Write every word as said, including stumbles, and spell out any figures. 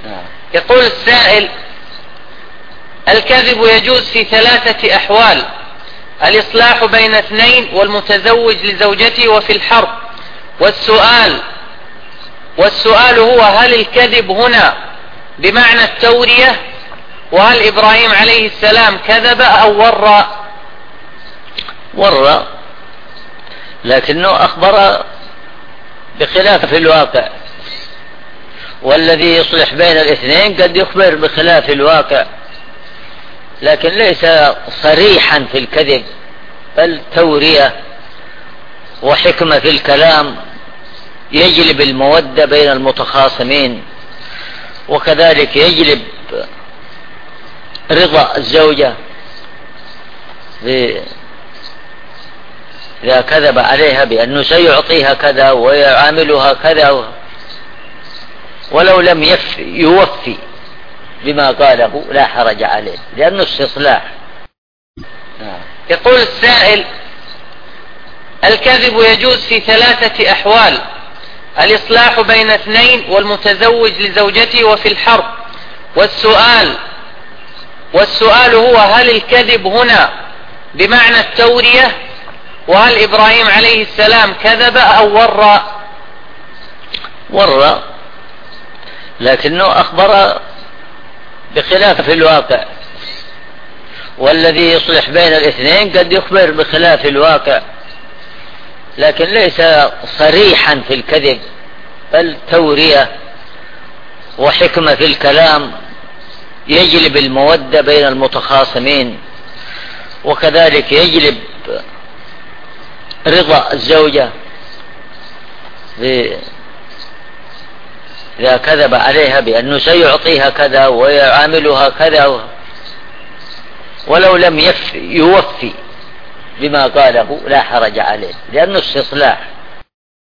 يقول السائل: الكذب يجوز في ثلاثة أحوال: الإصلاح بين اثنين، والمتزوج لزوجته، وفي الحرب. والسؤال والسؤال هو: هل الكذب هنا بمعنى التورية؟ وهل إبراهيم عليه السلام كذب أو ورى؟ ورى، لكنه أخبر بخلاف الواقع، والذي يصلح بين الاثنين قد يخبر بخلاف الواقع، لكن ليس صريحا في الكذب، بل تورية وحكمة في الكلام يجلب المودة بين المتخاصمين، وكذلك يجلب رضا الزوجة إذا كذب عليها بأنه سيعطيها كذا ويعاملها كذا، ولو لم يوفي بما قاله لا حرج عليه، لأنه استصلاح. يقول السائل: الكذب يجوز في ثلاثة أحوال: الإصلاح بين اثنين، والمتزوج لزوجته، وفي الحرب. والسؤال والسؤال هو: هل الكذب هنا بمعنى التورية؟ وهل إبراهيم عليه السلام كذب أو ورى؟ ورى، لكنه أخبر بخلاف الواقع، والذي يصلح بين الاثنين قد يخبر بخلاف الواقع، لكن ليس صريحا في الكذب، بل تورية وحكمة في الكلام يجلب المودة بين المتخاصمين، وكذلك يجلب رضا الزوجة إذا كذب عليها بأنه سيعطيها كذا ويعاملها كذا، ولو لم يوفي بما قاله لا حرج عليه، لأنه استصلاح.